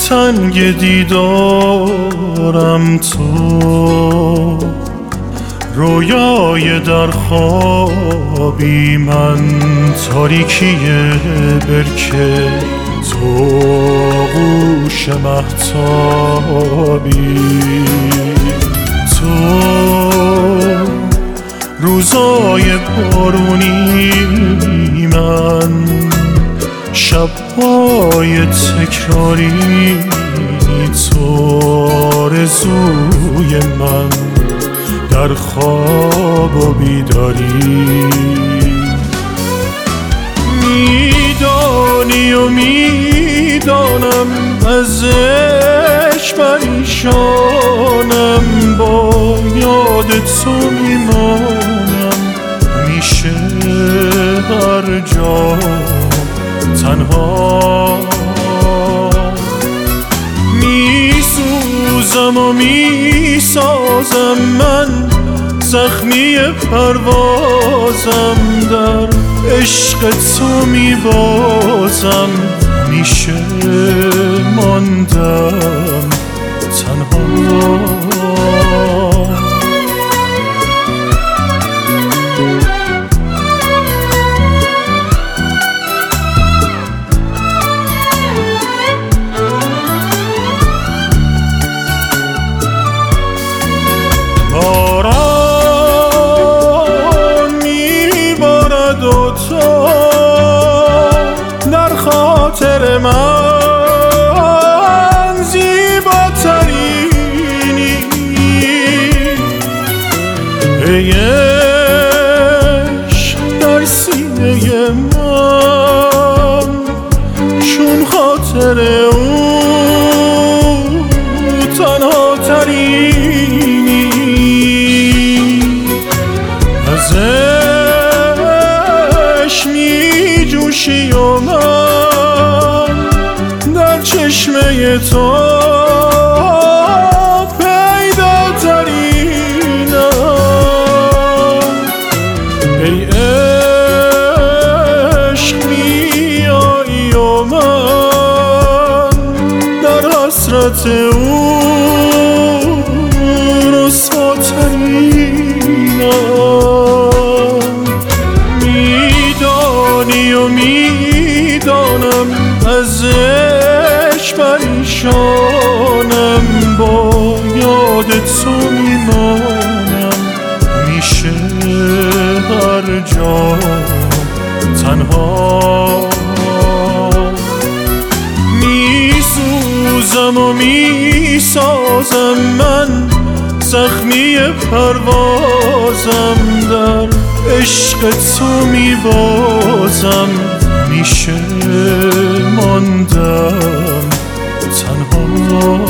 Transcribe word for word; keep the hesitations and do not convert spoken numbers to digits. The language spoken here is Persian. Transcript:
تنگ دیدارم تو، رویای در خوابی من، تاریکی برکه تو، گوش مهتابی تو، روزای بارونی من، شب‌های تکراری تو، آرزوی من در خواب و بیداری. میدانی و میدانم از عشق پریشانم، با یاد تو میمانم همیشه هر جا تنها. میسوزم و میسازم من، زخمی پروازم در عشق تو میبازم، همیشه ماندم تنها. خاطر من زیباترینی، ای عشق در سینه من، چون خاطر او تنها ترینی. از عشق می جوشی و من در چشمه تو پیدا ترینم، ای عشق میایی و من در حسرت او رسواترینم. میدانی و میدانم از عشق پریشانم، با یاد تو میمانم همیشه هر جا تنها. میسوزم و میسازم من، زخمی پروازم در عشق تو میبازم، همیشه ماندم تنها.